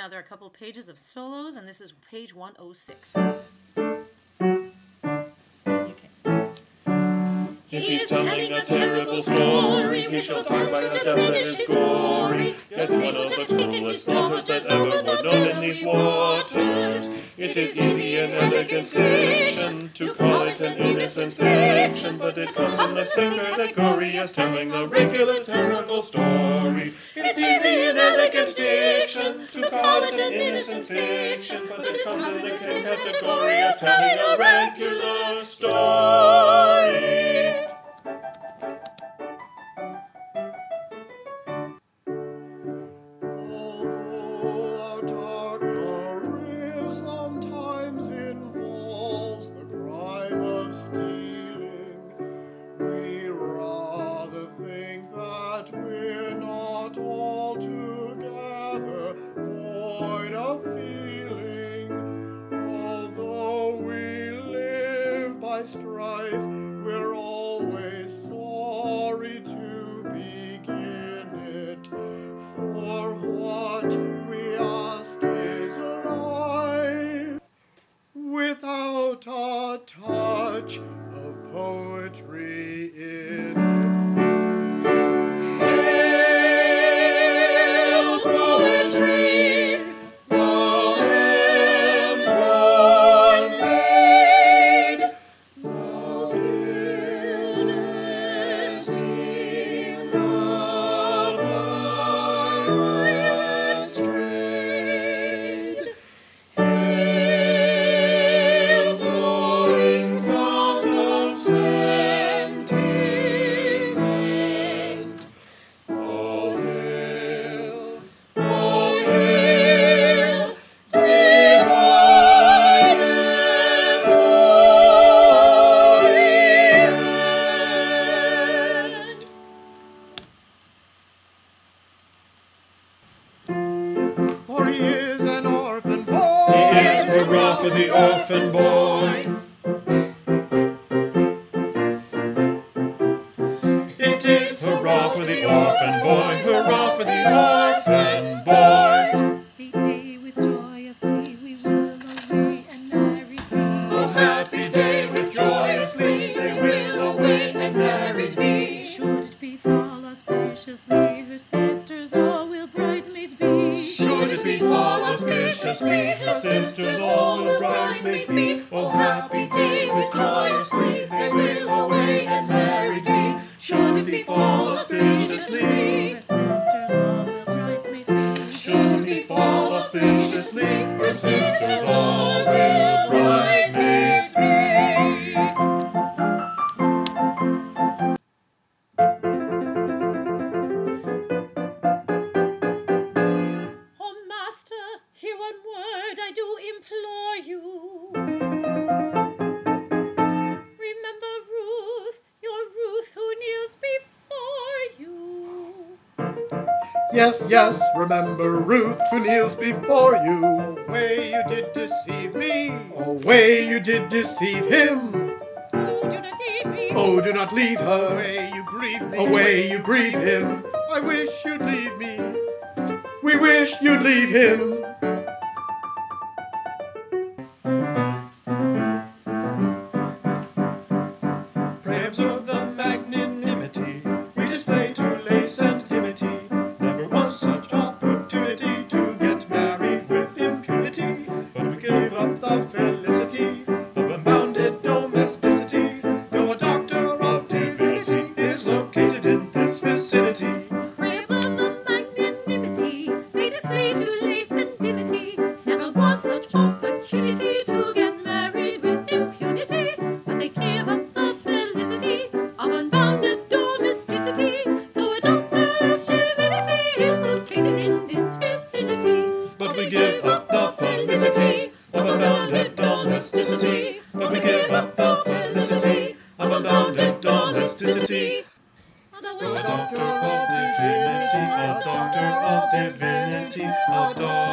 now there are a couple pages of solos, and this is page 106. If he's telling a terrible story, he shall die by a death that is gory. Yet one of the cruelest daughters that ever were known in these waters. It is easy and elegant diction to call it an innocent fiction, but it comes in the same category as telling a regular terrible story. It's easy and elegant diction to call it an innocent fiction, but it comes in the same category as telling a regular story. Strife, we're always sorry to begin it, for what we ask is right, without a touch of poetry in it. Hail poetry! For he is an orphan boy. He is hurrah for the orphan boy. It is hurrah for the orphan boy, hurrah for the orphan boy. The day with joyous glee we will away and married be. Oh, happy day with joyous glee, they will away and married be. Should it befall auspiciously, her sisters all will bridesmaids be. Should it befall auspiciously, her sisters all will bridesmaids be. Oh, happy day with joyous glee, they will away and married be. Should it befall auspiciously, Her sisters all will bridesmaids be. should it befall auspiciously, her sisters all will bridesmaids be. Oh, master, hear one word I do implore you. Remember Ruth, your Ruth who kneels before you. Yes, yes, remember Ruth who kneels before you. Away you did deceive me. Away you did deceive him. Oh, do not leave me. Oh, do not leave her. Away you grieve me. Away you grieve him. I wish you'd leave me. We wish you'd leave him. Pray observe the magnanimity we display to lace and dimity. Never was such opportunity to get married with impunity, but we gave up the felicity of unbounded domesticity, though a doctor of divinity is located in this vicinity. Craves of the magnanimity they display to lace and dimity. Never was such opportunity to get married with impunity, but they give up the felicity of unbounded domesticity, though a doctor of divinity is located in this vicinity. But we give up the felicity of unbounded domesticity. But we give up the felicity of unbounded domesticity. Though A a doctor of divinity, a doctor of divinity, a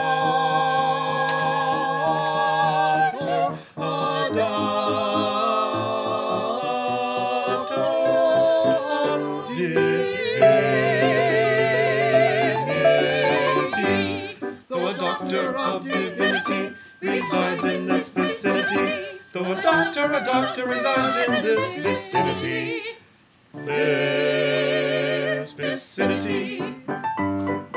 doctor, a doctor of divinity. Though a doctor wonder of divinity resides in this vicinity. Though a doctor resides in this vicinity. This vicinity.